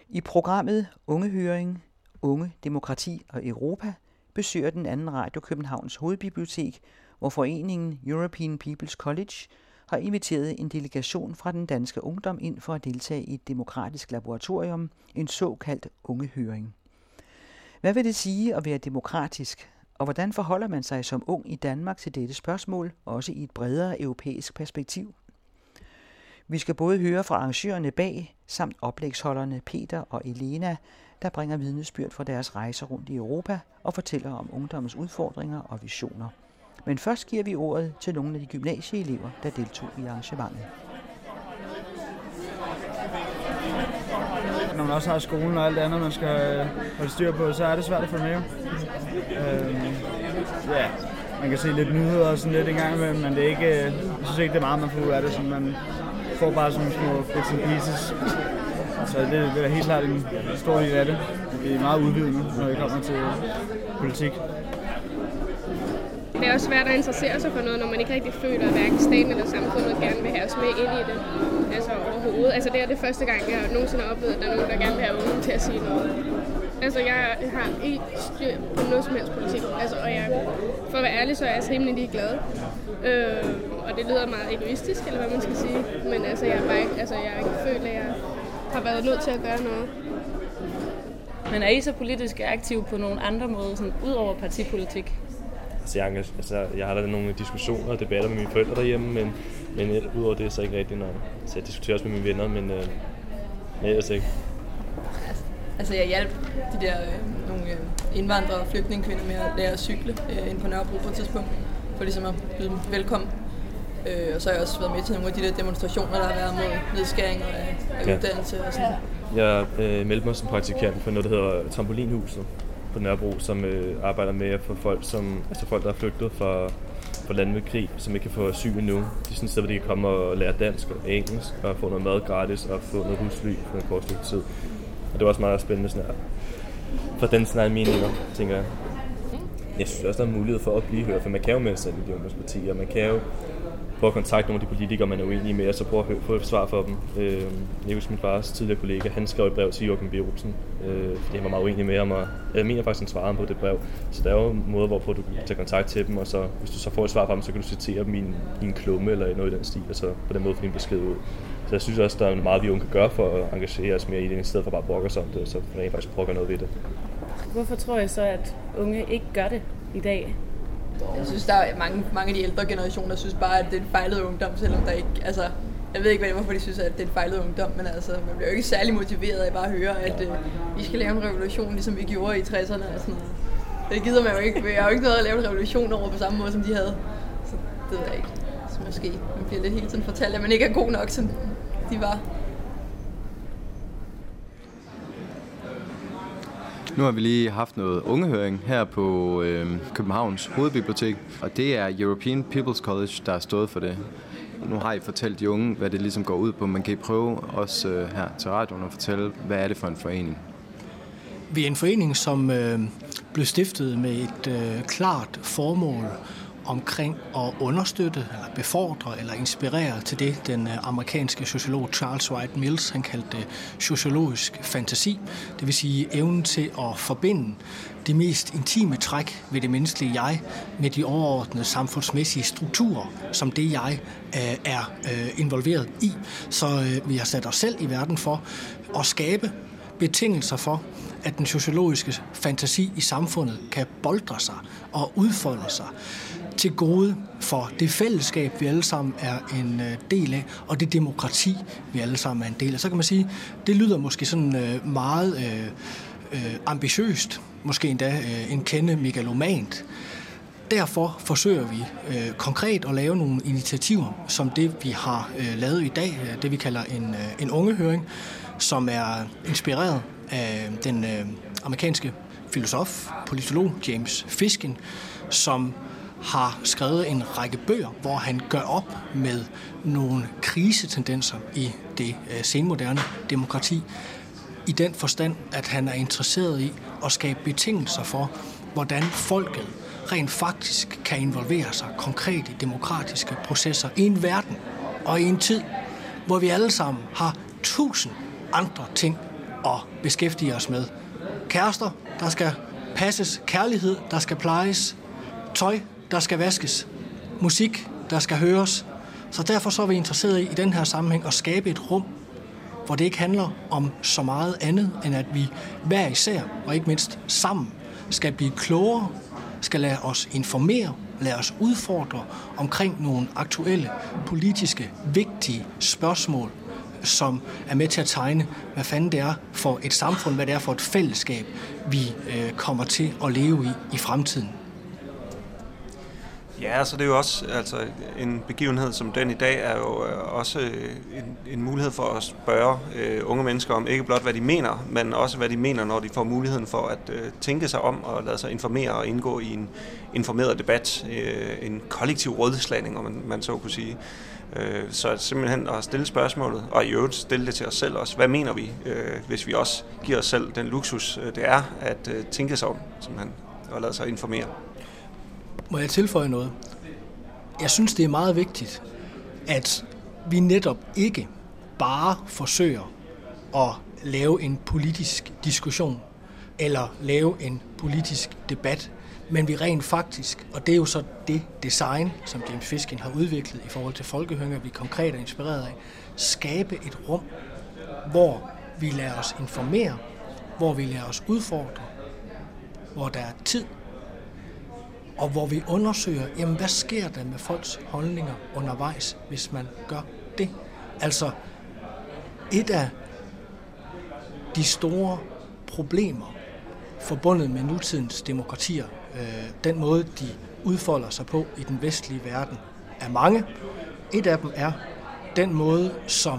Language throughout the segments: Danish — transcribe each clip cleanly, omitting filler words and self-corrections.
I programmet Ungehøring, Unge, Demokrati og Europa besøger den anden radio Københavns Hovedbibliotek, hvor foreningen European People's College har inviteret en delegation fra den danske ungdom ind for at deltage i et demokratisk laboratorium, en såkaldt ungehøring. Hvad vil det sige at være demokratisk, og hvordan forholder man sig som ung i Danmark til dette spørgsmål, også i et bredere europæisk perspektiv? Vi skal både høre fra arrangørerne bag, samt oplægsholderne Peter og Elena, der bringer vidnesbyrd fra deres rejser rundt i Europa og fortæller om ungdommens udfordringer og visioner. Men først giver vi ordet til nogle af de gymnasieelever, der deltog i arrangementet. Når man også har skolen og alt andet, man skal holde styr på, så er det svært at følge med. Man kan se lidt nyheder og sådan lidt en gang imellem, men det er ikke, jeg synes ikke, det er meget, man får ud af det. Så man får bare sådan nogle små bits and pieces. Så det er helt klart en stor del af det. Det er meget udvidende, når det kommer til politik. Det er også svært at interessere sig for noget, når man ikke rigtig føler, at hverken staten eller samfundet gerne vil have os med ind i det. Altså overhovedet. Altså det er det første gang, jeg nogensinde har oplevet, at der er nogen, der gerne vil have unge til at sige noget. Altså jeg har ikke styr på noget som helst politik. Altså, og for at være ærlig, så er jeg rimelig ligeglad. Og det lyder meget egoistisk, eller hvad man skal sige. Men altså jeg har ikke følt, at jeg har været nødt til at gøre noget. Men er I så politisk aktive på nogle andre måder, sådan ud over partipolitik? Jeg har da nogle diskussioner og debatter med mine forældre derhjemme, men udover det så ikke rigtig noget. Så jeg diskuterer også med mine venner, men ellers ikke. Altså jeg hjalp de der nogle indvandrere og flygtningekvinder med at lære at cykle inde på Nørrebro på et tidspunkt, for ligesom at byde dem velkommen. Og så har jeg også været med til nogle af de der demonstrationer, der har været mod nedskæringer af uddannelse og sådan. Jeg meldte mig som praktikant på noget, der hedder Trampolinhuset på Nørrebro, som arbejder med at få folk, der er flygtet fra lande med krig, som ikke kan få asyl endnu. Det er sådan et sted, hvor de kan komme og lære dansk og engelsk og få noget mad gratis og få noget husly for en kort stykke tid. Og det var også meget spændende sådan her. For den sådan meninger, tænker jeg. Jeg synes også, der er mulighed for at blive hørt, for man kan jo melde sig i de ungdomspartier, man kan jo prøve at kontakte nogle af de politikere, man er uenige med, og så prøve at få et svar for dem. Jeg husker min fars tidligere kollega, han skrev et brev til Joachim B. Olsen, fordi han var meget uenig med ham, og jeg mener faktisk, han svarede på det brev. Så der er jo måder, hvorpå du kan tage kontakt til dem, og så, hvis du så får et svar fra dem, så kan du citere dem i en klumme eller noget i den stil, og så på den måde få din besked ud. Så jeg synes også, der er meget, vi unge kan gøre for at engagere os mere i det, i stedet for bare at brokke os om det, så rent faktisk prøve at gøre noget ved det. Hvorfor tror jeg så, at unge ikke gør det i dag? Jeg synes, der er mange af de ældre generationer, der synes bare, at det er en fejlet ungdom, selvom der ikke, altså, jeg ved ikke, hvorfor de synes, at det er en fejlet ungdom, men altså, man bliver jo ikke særlig motiveret af bare at høre, at vi skal lave en revolution, ligesom vi gjorde i 60'erne og sådan noget. Det gider man jo ikke. Jeg har jo ikke noget at lave en revolution over på samme måde, som de havde. Så det ved jeg ikke. Så måske man bliver lidt hele tiden fortalt, at man ikke er god nok, som de var. Nu har vi lige haft noget ungehøring her på Københavns Hovedbibliotek, og det er European People's College, der har stået for det. Nu har I fortalt de unge, hvad det ligesom går ud på. Man kan I prøve også her til radioen at fortælle, hvad er det for en forening? Vi er en forening, som blev stiftet med et klart formål omkring at understøtte, eller befordre, eller inspirere til det, den amerikanske sociolog Charles Wright Mills, han kaldte sociologisk fantasi. Det vil sige evnen til at forbinde de mest intime træk ved det menneskelige jeg med de overordnede samfundsmæssige strukturer, som det jeg er involveret i. Så vi har sat os selv i verden for at skabe betingelser for, at den sociologiske fantasi i samfundet kan boldre sig og udfolde sig til gode for det fællesskab, vi alle sammen er en del af, og det demokrati, vi alle sammen er en del af. Så kan man sige, det lyder måske sådan meget ambitiøst, måske endda en kende megalomant. Derfor forsøger vi konkret at lave nogle initiativer, som det vi har lavet i dag, det vi kalder en ungehøring, som er inspireret af den amerikanske filosof, politolog James Fiskin, som har skrevet en række bøger, hvor han gør op med nogle krisetendenser i det senmoderne demokrati, i den forstand, at han er interesseret i at skabe betingelser for, hvordan folket rent faktisk kan involvere sig konkret i demokratiske processer i en verden og i en tid, hvor vi alle sammen har 1000 andre ting at beskæftige os med. Kærester, der skal passes, kærlighed, der skal plejes, tøj, der skal vaskes, musik, der skal høres. Så derfor så er vi interesserede i den her sammenhæng at skabe et rum, hvor det ikke handler om så meget andet, end at vi hver især, og ikke mindst sammen, skal blive klogere, skal lade os informere, lade os udfordre omkring nogle aktuelle, politiske, vigtige spørgsmål, som er med til at tegne, hvad fanden det er for et samfund, hvad det er for et fællesskab, vi kommer til at leve i fremtiden. Ja, så det er jo også en begivenhed som den i dag, er jo også en mulighed for at spørge unge mennesker om ikke blot, hvad de mener, men også, hvad de mener, når de får muligheden for at tænke sig om og lade sig informere og indgå i en informeret debat, en kollektiv rådslagning, om man så kunne sige. Så simpelthen at stille spørgsmålet, og i øvrigt stille det til os selv også. Hvad mener vi, hvis vi også giver os selv den luksus, det er at tænke sig om, simpelthen, og lade sig informere. Må jeg tilføje noget? Jeg synes, det er meget vigtigt, at vi netop ikke bare forsøger at lave en politisk diskussion eller lave en politisk debat, men vi rent faktisk, og det er jo så det design, som James Fiskin har udviklet i forhold til folkehøringer, vi konkret er inspireret af, skabe et rum, hvor vi lader os informere, hvor vi lader os udfordre, hvor der er tid, og hvor vi undersøger, jamen hvad sker der med folks holdninger undervejs, hvis man gør det? Altså, et af de store problemer forbundet med nutidens demokratier, den måde, de udfolder sig på i den vestlige verden, er mange. Et af dem er den måde, som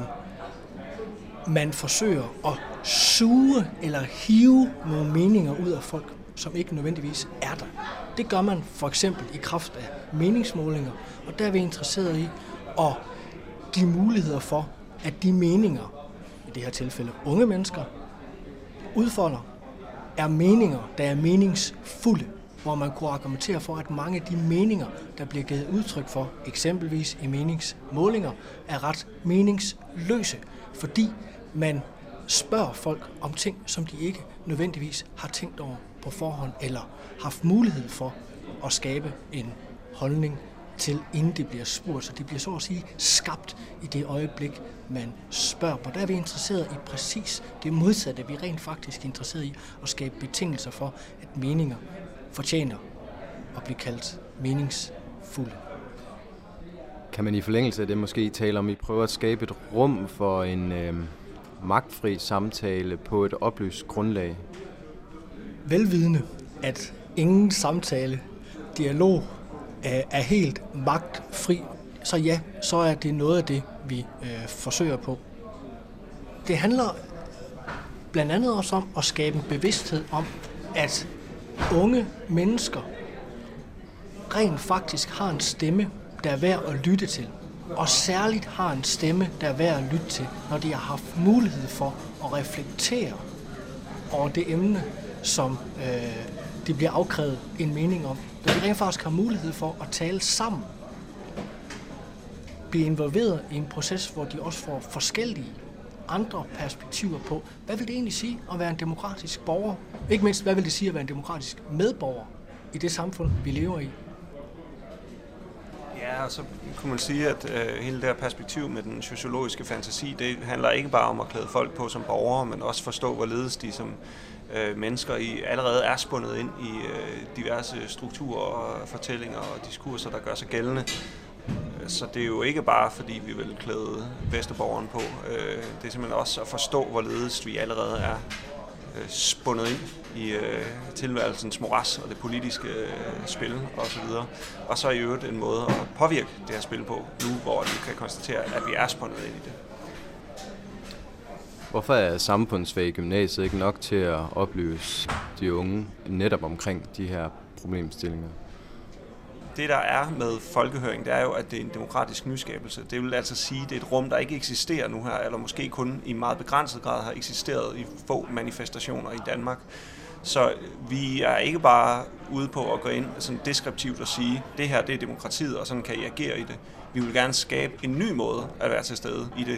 man forsøger at suge eller hive nogle meninger ud af folk, som ikke nødvendigvis er der. Det gør man for eksempel i kraft af meningsmålinger, og der er vi interesseret i at give muligheder for, at de meninger, i det her tilfælde unge mennesker, udfolder, er meninger, der er meningsfulde, hvor man kunne argumentere for, at mange af de meninger, der bliver givet udtryk for, eksempelvis i meningsmålinger, er ret meningsløse, fordi man spørger folk om ting, som de ikke nødvendigvis har tænkt over på forhånd, eller haft mulighed for at skabe en holdning til, inden det bliver spurgt. Så det bliver så at sige skabt i det øjeblik, man spørger på. Der er vi interesseret i præcis det modsatte. Vi er rent faktisk interesseret i at skabe betingelser for, at meninger fortjener at blive kaldt meningsfulde. Kan man i forlængelse af det måske tale om, at I prøver at skabe et rum for en magtfri samtale på et oplyst grundlag? Velvidende, at ingen samtale, dialog er helt magtfri, så ja, så er det noget af det, vi forsøger på. Det handler blandt andet også om at skabe en bevidsthed om, at unge mennesker rent faktisk har en stemme, der er værd at lytte til. Og særligt har en stemme, der er værd at lytte til, når de har haft mulighed for at reflektere over det emne, som de bliver afkrævet en mening om. Når de rent faktisk har mulighed for at tale sammen, blive involveret i en proces, hvor de også får forskellige andre perspektiver på, hvad vil det egentlig sige at være en demokratisk borger? Ikke mindst, hvad vil det sige at være en demokratisk medborger i det samfund, vi lever i? Ja, og så kunne man sige, at hele det her perspektiv med den sociologiske fantasi, det handler ikke bare om at klæde folk på som borgere, men også forstå, hvorledes de som mennesker allerede er spundet ind i diverse strukturer og fortællinger og diskurser, der gør sig gældende. Så det er jo ikke bare, fordi vi vil klæde bedsteborgeren på. Det er simpelthen også at forstå, hvorledes vi allerede er spundet ind i tilværelsens moras og det politiske spil osv. Og så i øvrigt en måde at påvirke det her spil på nu, hvor vi kan konstatere, at vi er spundet ind i det. Hvorfor er samfundsfag i gymnasiet ikke nok til at oplyse de unge netop omkring de her problemstillinger? Det, der er med folkehøring, det er jo, at det er en demokratisk nyskabelse. Det vil altså sige, at det er et rum, der ikke eksisterer nu her, eller måske kun i meget begrænset grad har eksisteret i få manifestationer i Danmark. Så vi er ikke bare ude på at gå ind sådan deskriptivt og sige, det her det er demokratiet, og sådan kan I agere i det. Vi vil gerne skabe en ny måde at være til stede i det,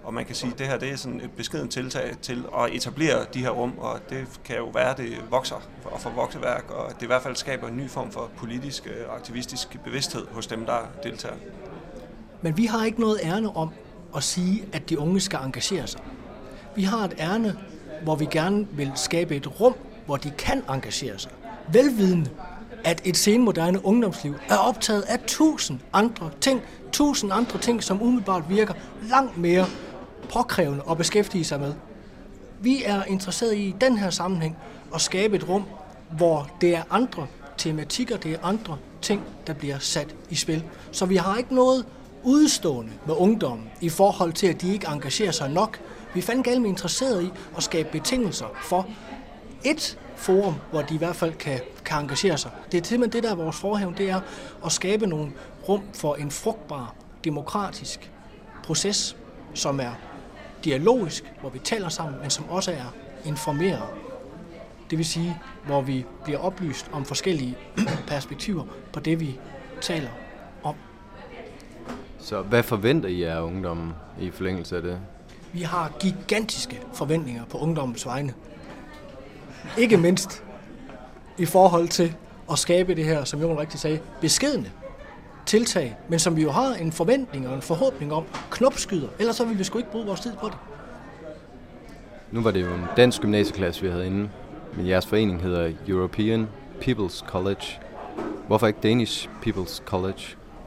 Og man kan sige, at det her det er sådan et beskedent tiltag til at etablere de her rum, og det kan jo være, at det vokser og får vokseværk, og det i hvert fald skaber en ny form for politisk og aktivistisk bevidsthed hos dem, der deltager. Men vi har ikke noget ærne om at sige, at de unge skal engagere sig. Vi har et ærne, hvor vi gerne vil skabe et rum, hvor de kan engagere sig. Velvidende, at et senmoderne ungdomsliv er optaget af 1000 andre ting, som umiddelbart virker langt mere påkrævende at beskæftige sig med. Vi er interesseret i den her sammenhæng at skabe et rum, hvor det er andre tematikker, det er andre ting, der bliver sat i spil. Så vi har ikke noget udstående med ungdommen i forhold til, at de ikke engagerer sig nok. Vi er fandme interesseret i at skabe betingelser for et forum, hvor de i hvert fald kan engagere sig. Det er simpelthen det, der er vores forhævn, det er at skabe nogle rum for en frugtbar, demokratisk proces, som er dialogisk, hvor vi taler sammen, men som også er informeret. Det vil sige, hvor vi bliver oplyst om forskellige perspektiver på det, vi taler om. Så hvad forventer I af ungdommen i forlængelse af det? Vi har gigantiske forventninger på ungdommens vegne. Ikke mindst i forhold til at skabe det her, som Jon rigtig sagde, beskedne tiltag, men som vi jo har en forventning og en forhåbning om, knopskyder, ellers så vil vi sgu ikke bruge vores tid på det. Nu var det jo en dansk gymnasieklasse, vi havde inde, men jeres forening hedder European People's College. Hvorfor ikke Danish People's College?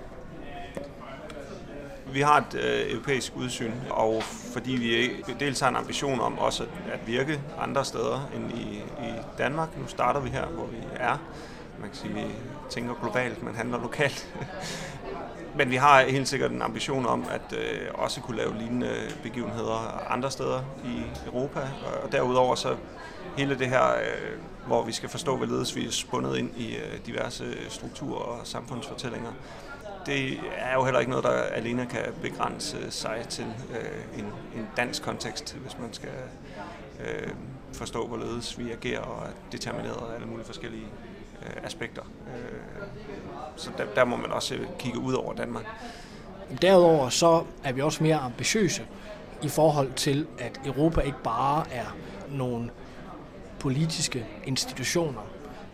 Vi har et europæisk udsyn, og fordi vi dels har en ambition om også at virke andre steder end i Danmark. Nu starter vi her, hvor vi er. Man kan sige, at vi tænker globalt, men handler lokalt. Men vi har helt sikkert en ambition om at også kunne lave lignende begivenheder andre steder i Europa. Og derudover så hele det her, hvor vi skal forstå, hvorledes vi er spundet ind i diverse strukturer og samfundsfortællinger. Det er jo heller ikke noget, der alene kan begrænse sig til en dansk kontekst, hvis man skal forstå, hvorledes vi agerer og er determineret af alle mulige forskellige aspekter. Så der må man også kigge ud over Danmark. Derudover så er vi også mere ambitiøse i forhold til, at Europa ikke bare er nogle politiske institutioner.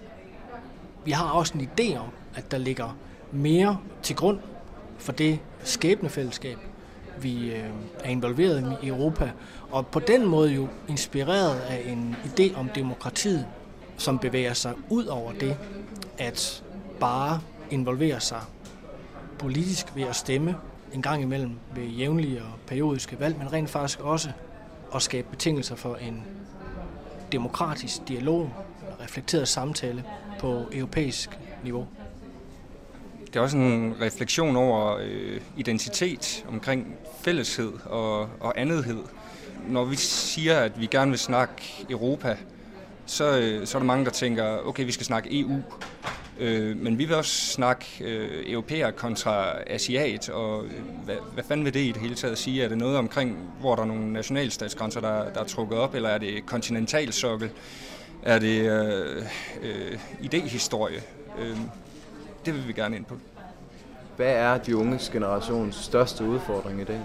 Vi har også en idé om, at der ligger mere til grund for det skæbnefællesskab, vi er involveret i Europa, og på den måde jo inspireret af en idé om demokratiet, som bevæger sig ud over det at bare involvere sig politisk ved at stemme en gang imellem ved jævnlige og periodiske valg, men rent faktisk også at skabe betingelser for en demokratisk dialog, reflekteret samtale på europæisk niveau. Det er også en refleksion over identitet, omkring fælleshed og andethed. Når vi siger, at vi gerne vil snakke Europa, så er der mange, der tænker, okay, vi skal snakke EU. Men vi vil også snakke europæer kontra asiat, og hvad fanden vil det i det hele taget sige? Er det noget omkring, hvor der er nogle nationalstatsgrænser, der er trukket op, eller er det kontinentalsokkel? Er det idéhistorie? Det vil vi gerne ind på. Hvad er de unges generations største udfordring i dag?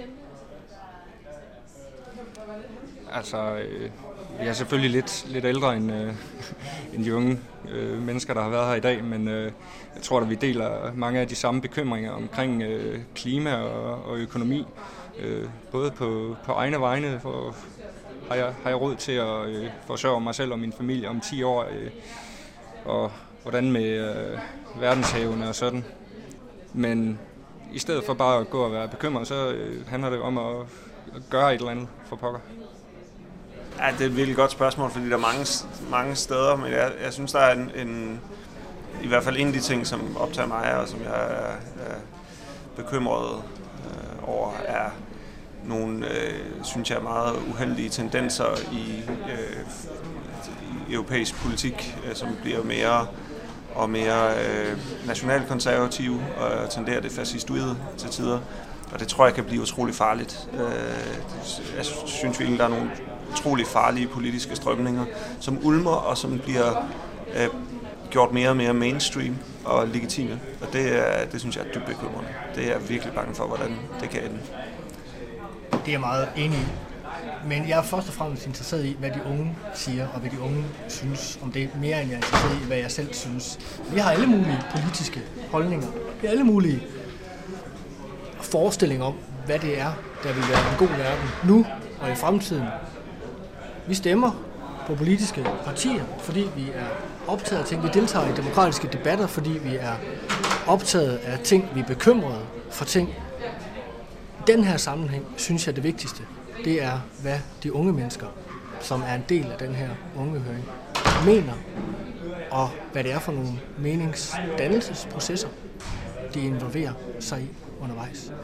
Altså, vi er selvfølgelig lidt ældre end de unge mennesker, der har været her i dag, men jeg tror, at vi deler mange af de samme bekymringer omkring klima og økonomi. Både på egne vegne, for har jeg råd til at forsørge mig selv og min familie om 10 år, og hvordan med verdenshavene og sådan. Men i stedet for bare at gå og være bekymret, så handler det om at gøre et eller andet for pokker. Ja, det er et virkelig godt spørgsmål, fordi der er mange steder, men jeg synes, der er i hvert fald en af de ting, som optager mig, og som jeg er bekymret over, er nogle, synes jeg, meget uheldige tendenser i europæisk politik, som bliver mere og mere nationalkonservative og tenderer det fascistoide til tider. Og det tror jeg kan blive utrolig farligt. Jeg synes virkelig, der er nogle utrolig farlige politiske strømninger, som ulmer og som bliver gjort mere og mere mainstream og legitime. Og det synes jeg er dybt bekymrende. Det er jeg virkelig bange for, hvordan det kan ende. Det er jeg meget enig i. Men jeg er først og fremmest interesseret i, hvad de unge siger, og hvad de unge synes om det, mere end jeg er interesseret i, hvad jeg selv synes. Vi har alle mulige politiske holdninger. Vi har alle mulige forestillinger om, hvad det er, der vil være en god verden nu og i fremtiden. Vi stemmer på politiske partier, fordi vi er optaget af ting. Vi deltager i demokratiske debatter, fordi vi er optaget af ting, vi er bekymrede for ting. I den her sammenhæng synes jeg, det vigtigste, det er, hvad de unge mennesker, som er en del af den her ungehøring, mener, og hvad det er for nogle meningsdannelsesprocesser, de involverer sig i undervejs.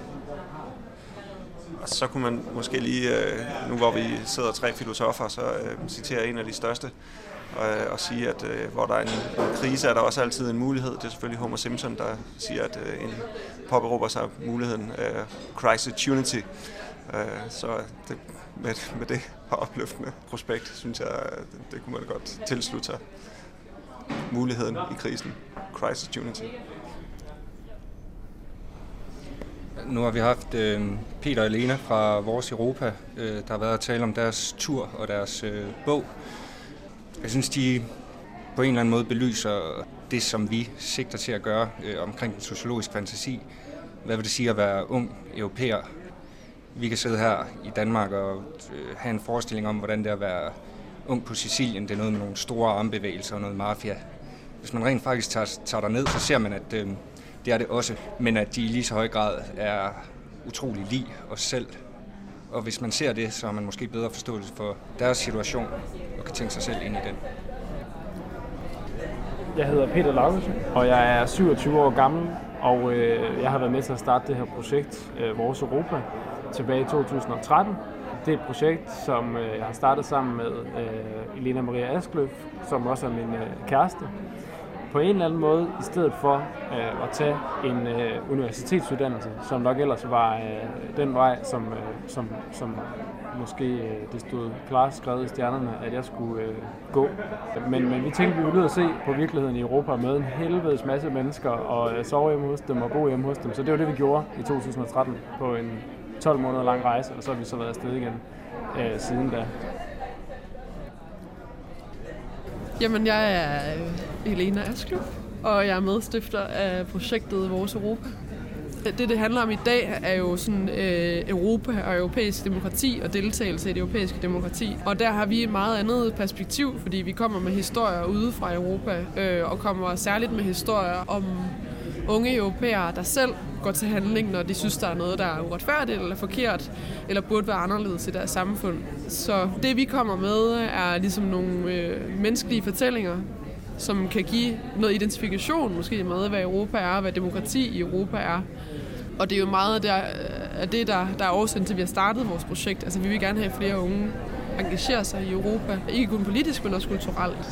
Og så kunne man måske lige, nu hvor vi sidder 3 filosofer, så citere en af de største, og sige, at hvor der er en krise, er der også altid en mulighed. Det er selvfølgelig Homer Simpson, der siger, at en påberåber sig muligheden crisis-tunity. Så det, med det opløftende prospekt, synes jeg, det kunne man godt tilslutte sig. Muligheden i krisen. Crisis-tunity. Nu har vi haft Peter og Lena fra Vores Europa, der har været at tale om deres tur og deres bog. Jeg synes, de på en eller anden måde belyser det, som vi sigter til at gøre omkring den sociologiske fantasi. Hvad vil det sige at være ung europæer? Vi kan sidde her i Danmark og have en forestilling om, hvordan det er at være ung på Sicilien. Det er noget med nogle store armbevægelser og noget mafia. Hvis man rent faktisk tager derned, så ser man, at det er det også, men at de i lige så høj grad er utrolig lig os selv. Og hvis man ser det, så har man måske bedre forståelse for deres situation og kan tænke sig selv ind i den. Jeg hedder Peter Laugesen, og jeg er 27 år gammel, og jeg har været med til at starte det her projekt, Vores Europa, tilbage i 2013. Det er et projekt, som jeg har startet sammen med Elena Maria Askløf, som også er min kæreste. På en eller anden måde, i stedet for at tage en universitetsuddannelse, som nok ellers var den vej, som måske det stod klart skrevet i stjernerne, at jeg skulle gå. Men vi tænkte, vi ville ud og se på virkeligheden i Europa med en helvedes masse mennesker og sove hjemme hos dem og bo hjemme hos dem. Så det var det, vi gjorde i 2013 på en 12 måneder lang rejse, og så har vi så været afsted igen siden da. Jamen, jeg er Elena Askløf, og jeg er medstifter af projektet Vores Europa. Det handler om i dag, er jo sådan Europa og europæisk demokrati og deltagelse i det europæiske demokrati. Og der har vi et meget andet perspektiv, fordi vi kommer med historier ude fra Europa, og kommer særligt med historier om unge europæere, der selv går til handling, når de synes, der er noget, der er uretfærdigt eller forkert, eller burde være anderledes i deres samfund. Så det, vi kommer med, er ligesom nogle menneskelige fortællinger, som kan give noget identifikation måske med, hvad Europa er, og hvad demokrati i Europa er. Og det er jo meget af det, der er årsagen til, at vi har startet vores projekt. Altså, vi vil gerne have flere unge engagere sig i Europa. Ikke kun politisk, men også kulturelt.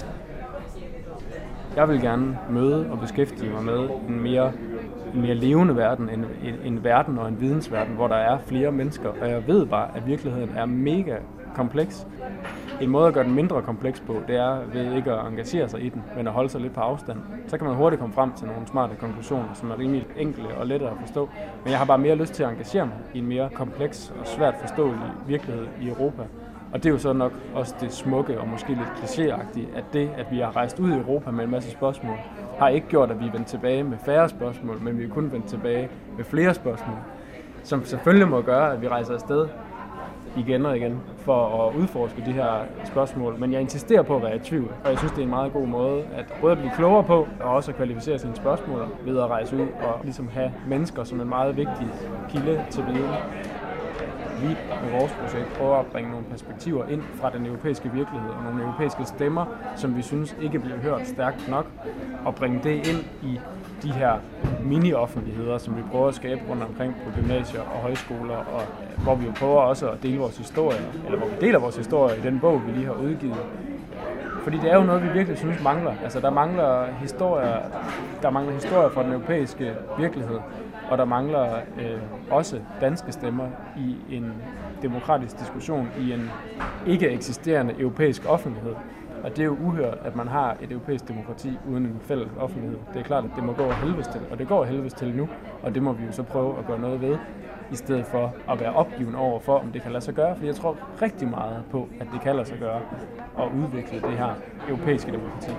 Jeg vil gerne møde og beskæftige mig med en mere levende verden, en verden og en vidensverden, hvor der er flere mennesker. Og jeg ved bare, at virkeligheden er mega kompleks. En måde at gøre den mindre kompleks på, det er ved ikke at engagere sig i den, men at holde sig lidt på afstand. Så kan man hurtigt komme frem til nogle smarte konklusioner, som er rimelig enkle og lettere at forstå. Men jeg har bare mere lyst til at engagere mig i en mere kompleks og svært forståelig virkelighed i Europa. Og det er jo så nok også det smukke og måske lidt klichéagtige, at det, at vi har rejst ud i Europa med en masse spørgsmål, har ikke gjort, at vi er vendt tilbage med færre spørgsmål, men vi er kun vendt tilbage med flere spørgsmål, som selvfølgelig må gøre, at vi rejser afsted igen og igen for at udforske de her spørgsmål. Men jeg insisterer på at være i tvivl, og jeg synes, det er en meget god måde at både blive klogere på, og også at kvalificere sine spørgsmål ved at rejse ud og ligesom have mennesker som en meget vigtig kilde til viden. Vi med vores projekt prøver at bringe nogle perspektiver ind fra den europæiske virkelighed og nogle europæiske stemmer, som vi synes ikke bliver hørt stærkt nok, og bringe det ind i de her mini-offentligheder, som vi prøver at skabe rundt omkring på gymnasier og højskoler, og hvor vi jo prøver også at dele vores historie, eller hvor vi deler vores historie i den bog, vi lige har udgivet. Fordi det er jo noget, vi virkelig synes mangler. Altså, der mangler historier fra den europæiske virkelighed, og der mangler også danske stemmer i en demokratisk diskussion i en ikke eksisterende europæisk offentlighed. Og det er jo uhørt, at man har et europæisk demokrati uden en fælles offentlighed. Det er klart, at det må gå helvedes til, og det går helvedes til nu, og det må vi jo så prøve at gøre noget ved, i stedet for at være opgivende over for, om det kan lade sig gøre. Fordi jeg tror rigtig meget på, at det kan lade sig gøre at udvikle det her europæiske demokrati.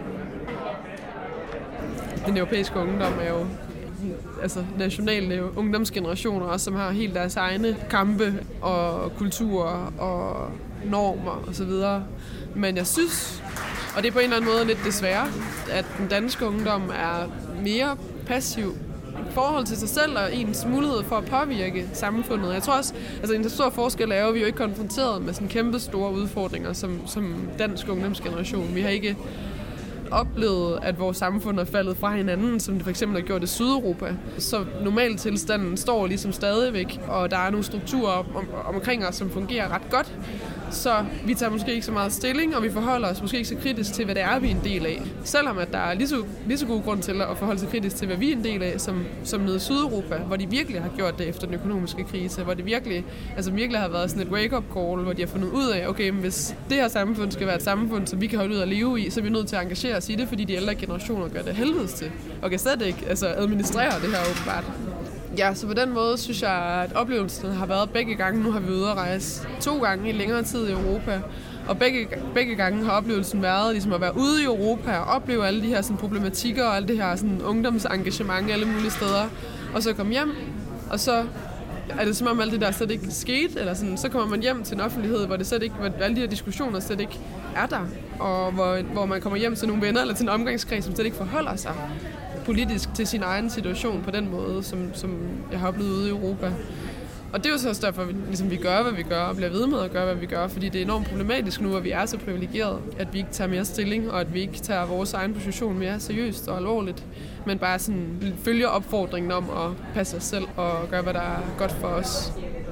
Den europæiske ungdom er jo nationale ungdomsgenerationer, også, som har helt deres egne kampe og kulturer og normer osv. Men jeg synes, og det er på en eller anden måde lidt desværre, at den danske ungdom er mere passiv i forhold til sig selv og ens mulighed for at påvirke samfundet. Jeg tror også, en stor forskel er jo, at vi jo ikke konfronteret med sådan kæmpe store udfordringer som dansk ungdomsgeneration. Vi har ikke oplevet, at vores samfund er faldet fra hinanden, som det for eksempel har gjort i Sydeuropa. Så normaltilstanden står ligesom stadigvæk, og der er nogle strukturer omkring os, som fungerer ret godt. Så vi tager måske ikke så meget stilling, og vi forholder os måske ikke så kritisk til, hvad det er, vi er en del af. Selvom at der er lige så god grund til at forholde sig kritisk til, hvad vi er en del af, som nede i Sydeuropa, hvor de virkelig har gjort det efter den økonomiske krise, hvor det virkelig har været sådan et wake-up call, hvor de har fundet ud af, okay, men hvis det her samfund skal være et samfund, som vi kan holde ud at leve i, så er vi nødt til at engagere os i det, fordi de ældre generationer gør det helvedes til, og kan slet ikke administrere det her åbenbart. Ja, så på den måde synes jeg, at oplevelsen har været begge gange. Nu har vi ude at rejse 2 gange i længere tid i Europa, og begge gange har oplevelsen været ligesom at være ude i Europa og opleve alle de her sådan, problematikker og alle det her sådan, ungdomsengagement alle mulige steder, og så komme hjem, og så er det som om alt det der slet ikke skete, eller sådan, så kommer man hjem til en offentlighed, hvor det slet ikke, hvor alle de her diskussioner slet ikke er der, og hvor man kommer hjem til nogle venner eller til en omgangskreds, som slet ikke forholder sig politisk til sin egen situation på den måde, som jeg har oplevet ude i Europa. Og det er jo så også derfor, at vi gør, hvad vi gør, og bliver ved med at gøre, hvad vi gør, fordi det er enormt problematisk nu, at vi er så privilegerede, at vi ikke tager mere stilling, og at vi ikke tager vores egen position mere seriøst og alvorligt, men bare sådan følger opfordringen om at passe os selv og gøre, hvad der er godt for os.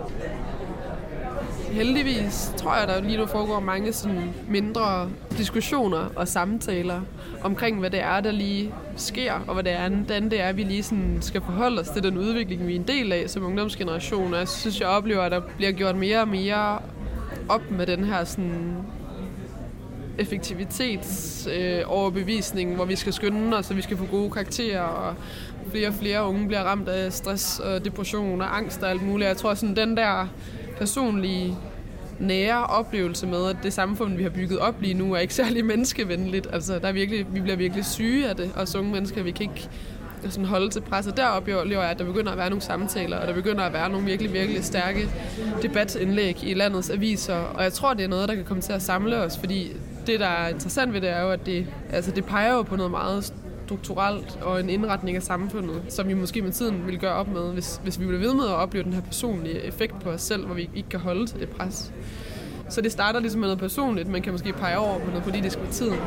Heldigvis tror jeg, der lige nu foregår mange sådan mindre diskussioner og samtaler omkring, hvad det er, der lige sker, og hvordan det er, vi lige sådan skal forholde os til den udvikling, vi er en del af som ungdomsgeneration. Og jeg synes, jeg oplever, at der bliver gjort mere og mere op med den her sådan effektivitetsoverbevisning, hvor vi skal skynde os, og vi skal få gode karakterer, og flere unge bliver ramt af stress og depression og angst og alt muligt. Jeg tror, sådan den der personlige nære oplevelse med, at det samfund, vi har bygget op lige nu, er ikke særlig menneskevenligt. Altså, vi bliver virkelig syge af det, og unge mennesker, vi kan ikke sådan holde til pres. Og der oplever jeg, at der begynder at være nogle samtaler, og der begynder at være nogle virkelig, virkelig stærke debatindlæg i landets aviser. Og jeg tror, det er noget, der kan komme til at samle os, fordi det, der er interessant ved det, er jo, at det peger jo på noget meget strukturelt og en indretning af samfundet, som vi måske med tiden vil gøre op med, hvis vi bliver ved med at opleve den her personlige effekt på os selv, hvor vi ikke kan holde til det pres. Så det starter ligesom med noget personligt, man kan måske pege over på noget politisk med tiden.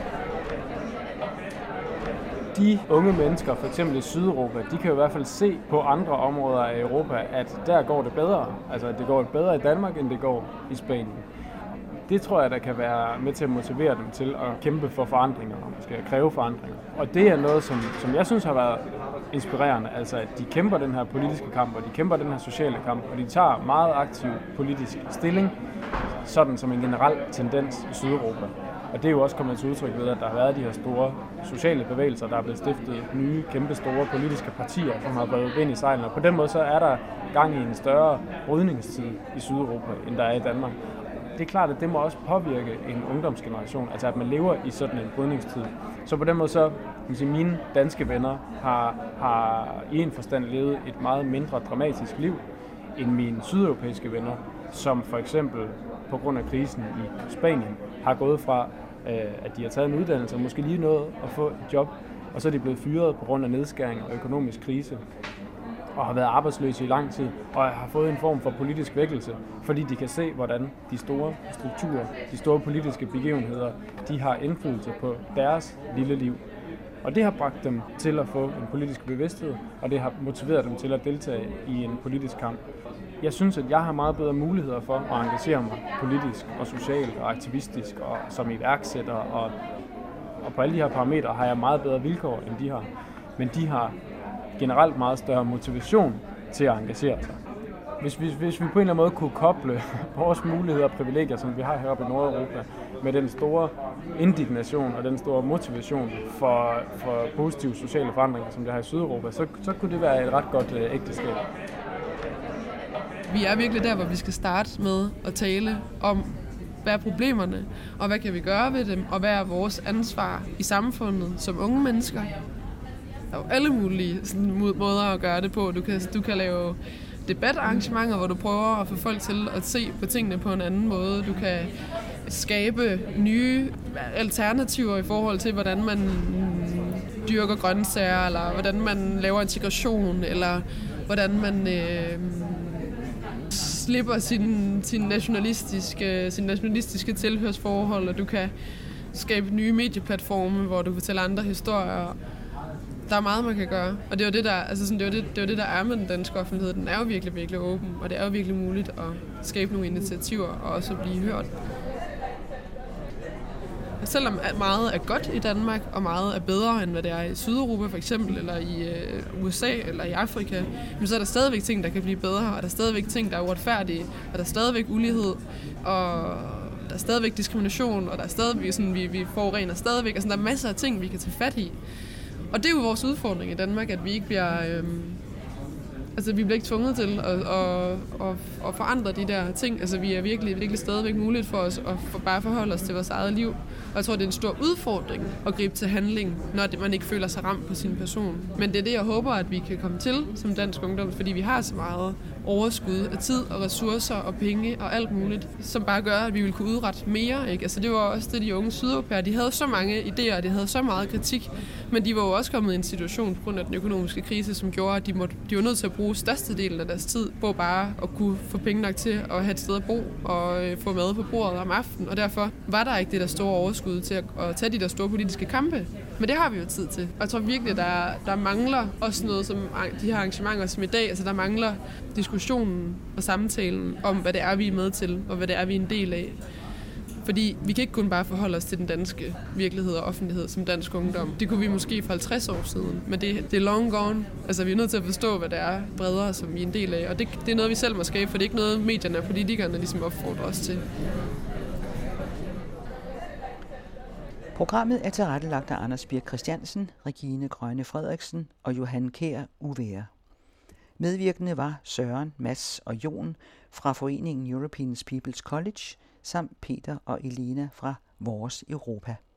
De unge mennesker, for eksempel i Sydeuropa, de kan jo i hvert fald se på andre områder af Europa, at der går det bedre. Altså, at det går bedre i Danmark, end det går i Spanien. Det tror jeg, der kan være med til at motivere dem til at kæmpe for forandringer, og måske at kræve forandringer. Og det er noget, som jeg synes har været inspirerende. Altså, at de kæmper den her politiske kamp, og de kæmper den her sociale kamp, og de tager meget aktiv politisk stilling, sådan som en generel tendens i Sydeuropa. Og det er jo også kommet til udtryk ved, at der har været de her store sociale bevægelser, der er blevet stiftet nye, kæmpe store politiske partier, som har været ind i sejlene. Og på den måde så er der gang i en større brydningstid i Sydeuropa, end der er i Danmark. Det er klart, at det må også påvirke en ungdomsgeneration, altså at man lever i sådan en brydningstid. Så på den måde så, mine danske venner har i en forstand levet et meget mindre dramatisk liv end mine sydeuropæiske venner, som for eksempel på grund af krisen i Spanien har gået fra, at de har taget en uddannelse og måske lige nået at få et job, og så er de blevet fyret på grund af nedskæring og økonomisk krise, og har været arbejdsløse i lang tid, og har fået en form for politisk vækkelse, fordi de kan se, hvordan de store strukturer, de store politiske begivenheder, de har indflydelse på deres lille liv. Og det har bragt dem til at få en politisk bevidsthed, og det har motiveret dem til at deltage i en politisk kamp. Jeg synes, at jeg har meget bedre muligheder for at engagere mig politisk og socialt og aktivistisk og som iværksætter, og på alle de her parametre har jeg meget bedre vilkår, end de har. Men de har generelt meget større motivation til at engagere sig. hvis vi på en eller anden måde kunne koble vores muligheder og privilegier, som vi har heroppe i Nordeuropa, med den store indignation og den store motivation for positive sociale forandringer, som det har i Sydeuropa, så kunne det være et ret godt ægteskab. Vi er virkelig der, hvor vi skal starte med at tale om, hvad er problemerne, og hvad kan vi gøre ved dem, og hvad er vores ansvar i samfundet som unge mennesker. Der er jo alle mulige måder at gøre det på. Du kan lave debatarrangementer, hvor du prøver at få folk til at se på tingene på en anden måde. Du kan skabe nye alternativer i forhold til, hvordan man dyrker grøntsager, eller hvordan man laver integration, eller hvordan man slipper sin nationalistiske tilhørsforhold, og du kan skabe nye medieplatforme, hvor du fortæller andre historier. Der er meget, man kan gøre, og det er jo det, der er med den danske offentlighed. Den er jo virkelig, virkelig åben, og det er jo virkelig muligt at skabe nogle initiativer og også at blive hørt. Selvom meget er godt i Danmark, og meget er bedre, end hvad det er i Sydeuropa for eksempel, eller i USA, eller i Afrika, men så er der stadigvæk ting, der kan blive bedre, og der er stadigvæk ting, der er uretfærdige, og der er stadigvæk ulighed, og der er stadigvæk diskrimination, og der er stadigvæk sådan, vi forurener stadigvæk, og sådan, der er masser af ting, vi kan tage fat i. Og det er jo vores udfordring i Danmark, at vi ikke bliver... vi bliver ikke tvunget til at forandre de der ting. Altså, vi er virkelig stadigvæk muligt for os at bare forholde os til vores eget liv. Og jeg tror, det er en stor udfordring at gribe til handling, når man ikke føler sig ramt på sin person. Men det er det, jeg håber, at vi kan komme til som dansk ungdom, fordi vi har så meget overskud af tid og ressourcer og penge og alt muligt, som bare gør, at vi vil kunne udrette mere. Ikke? Altså, det var også det, de unge sydeuropæere. De havde så mange idéer, og de havde så meget kritik, men de var jo også kommet i en situation på grund af den økonomiske krise, som gjorde, at de var nødt til at bruge størstedelen af deres tid på bare at kunne få penge nok til at have et sted at bo og få mad på bordet om aftenen. Og derfor var der ikke det der store overskud til at tage de der store politiske kampe. Men det har vi jo tid til. Og jeg tror virkelig, der mangler også noget som de her arrangementer som i dag. Altså der mangler diskussionen og samtalen om, hvad det er, vi er med til, og hvad det er, vi er en del af. Fordi vi kan ikke kun bare forholde os til den danske virkelighed og offentlighed som dansk ungdom. Det kunne vi måske for 50 år siden, men det er long gone. Altså vi er nødt til at forstå, hvad det er bredere, som vi er en del af. Og det er noget, vi selv må skabe, for det er ikke noget, medierne og politikerne ligesom opfordrer os til. Programmet er tilrettelagt af Anders Birk Christiansen, Regine Grønne Frederiksen og Johan Kjær Uvær. Medvirkende var Søren, Mads og Jon fra foreningen European People's College, samt Peter og Elena fra Vores Europa.